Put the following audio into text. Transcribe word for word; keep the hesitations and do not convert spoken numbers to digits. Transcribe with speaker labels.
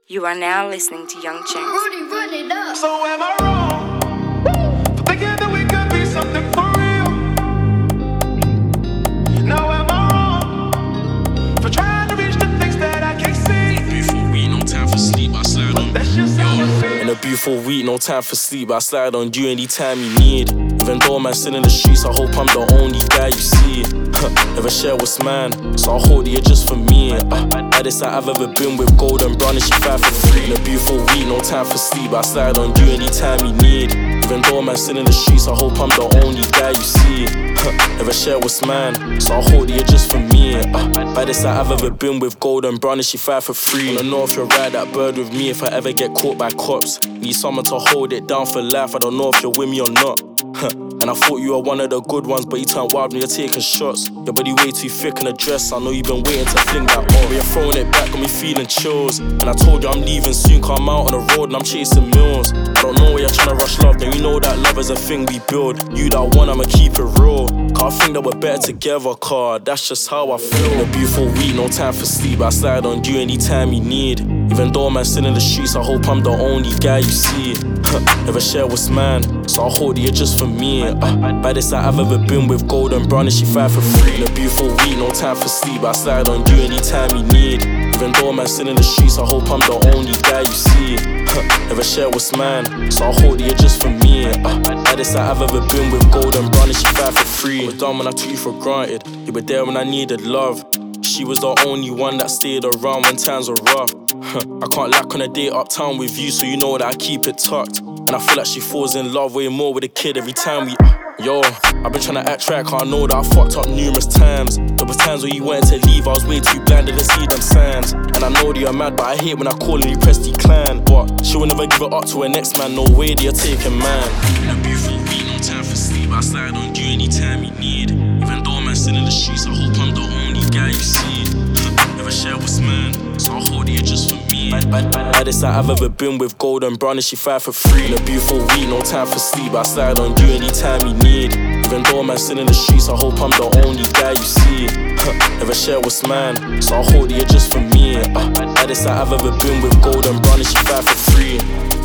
Speaker 1: You are now listening to Young Chunks.
Speaker 2: Rudy, run it up.
Speaker 3: So am I wrong for thinking that we could be something for real? Now am I wrong for trying to reach the things that I can't see?
Speaker 4: Beautiful week, no time for sleep, I slide on.
Speaker 3: That's just how it feels.
Speaker 4: In a beautiful week, no time for sleep, I slide on you anytime you need. Even though man still in the streets, I hope I'm the only guy you see. Never share what's mine, so I hold it just for me. uh, Baddest I've ever been with golden brown and she fight for free. In a beautiful week, no time for sleep, I slide on you anytime you need. Even though man still in the streets, I hope I'm the only guy you see. Never share what's mine, so I hold it just for me. uh, Baddest I've ever been with golden brown and she fight for free. Wanna know if you'll ride that bird with me if I ever get caught by cops. Need someone to hold it down for life, I don't know if you're with me or not. And I thought you were one of the good ones, but you turned wild when you're taking shots. Your body way too thick in the dress, I know you've been waiting to fling that on. But you're throwing it back, got me feeling chills. And I told you I'm leaving soon, cause I'm out on the road and I'm chasing mills. I don't know where you're trying to rush love, then you know that love is a thing we build. You that one, I'ma keep it real, cause I think that we're better together, cause that's just how I feel. In a beautiful week, no time for sleep, I slide on you anytime you need. Even though man still in the streets, I hope I'm the only guy you see. Never share what's mine, so I hold it just for me. uh, Baddest I've ever been with golden brown and she fight for free. In a beautiful week, no time for sleep, I slide on you anytime you need. Even though man still in the streets, I hope I'm the only guy you see. Never share what's mine, so I hold it just for me. uh, Baddest I've ever been with golden brown and she fight for free. I was dumb when I took you for granted, you were there when I needed love. She was the only one that stayed around when times were rough. I can't lack on a day uptown with you, so you know that I keep it tucked. And I feel like she falls in love way more with a kid every time we uh, Yo, I've been trying to act right, cause I know that I fucked up numerous times. There was times when you wanted to leave, I was way too blind to see them signs. And I know that you're mad, but I hate when I call and you press decline. But she will never give it up to her next man, no way that you're taking mine. In a beautiful week, no time for sleep, I slide on you anytime you need. Even though man still in the streets, I hope I'm the only guy you see. Never share what's mine, so I hold it just for me. Baddest I've ever been with golden brown and she fight for free. In a beautiful week, no time for sleep, I slide on you anytime you need. Even though man still in the streets, I hope I'm the only guy you see. Never share what's mine, so I hold it just for me. uh, Baddest I've ever been with golden brown and she fight for free.